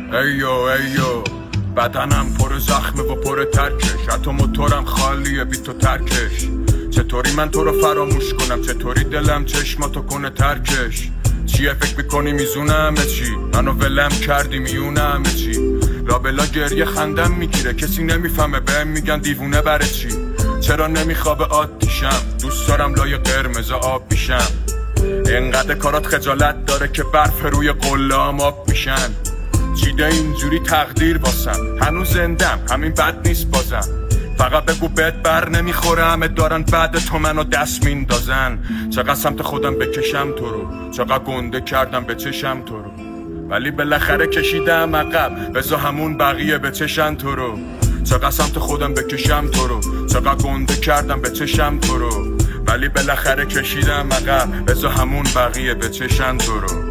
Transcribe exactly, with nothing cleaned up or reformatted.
ایو ایو بدنم پر زخمه و پر ترکش، حتی موتورم خالیه بی تو ترکش. چطوری من تو رو فراموش کنم، چطوری دلم چشماتو کنه ترکش. چیه فکر میکنی میزونم چی؟ منو ولم کردی میونم چی؟ لابلا گریه خندم میگیره، کسی نمیفهمه بهم میگن دیوونه بره چی؟ چرا نمیخوابه آتیشم، دوست دارم لای قرمز آب بیشم. اینقدر کارات خجالت داره که برف روی قلام آب میشن. چیده اینجوری تقدیر واسم، هنوز زندم همین بد نیست بازم. فقط بگو بهت بر نمیخوره، همه دارن بعد تو منو دست میندازن. چقدر سمت خودم بکشم تو رو، چقدر گنده کردم به چشم تو رو، ولی بالاخره کشیدم عقب، بذار همون بقیه بچشن تو رو. چقدر سمت خودم بکشم تو رو، چقدر گنده کردم به چشم تو رو، ولی بالاخره کشیدم عقب، بذار همون بقیه بچشن تو رو.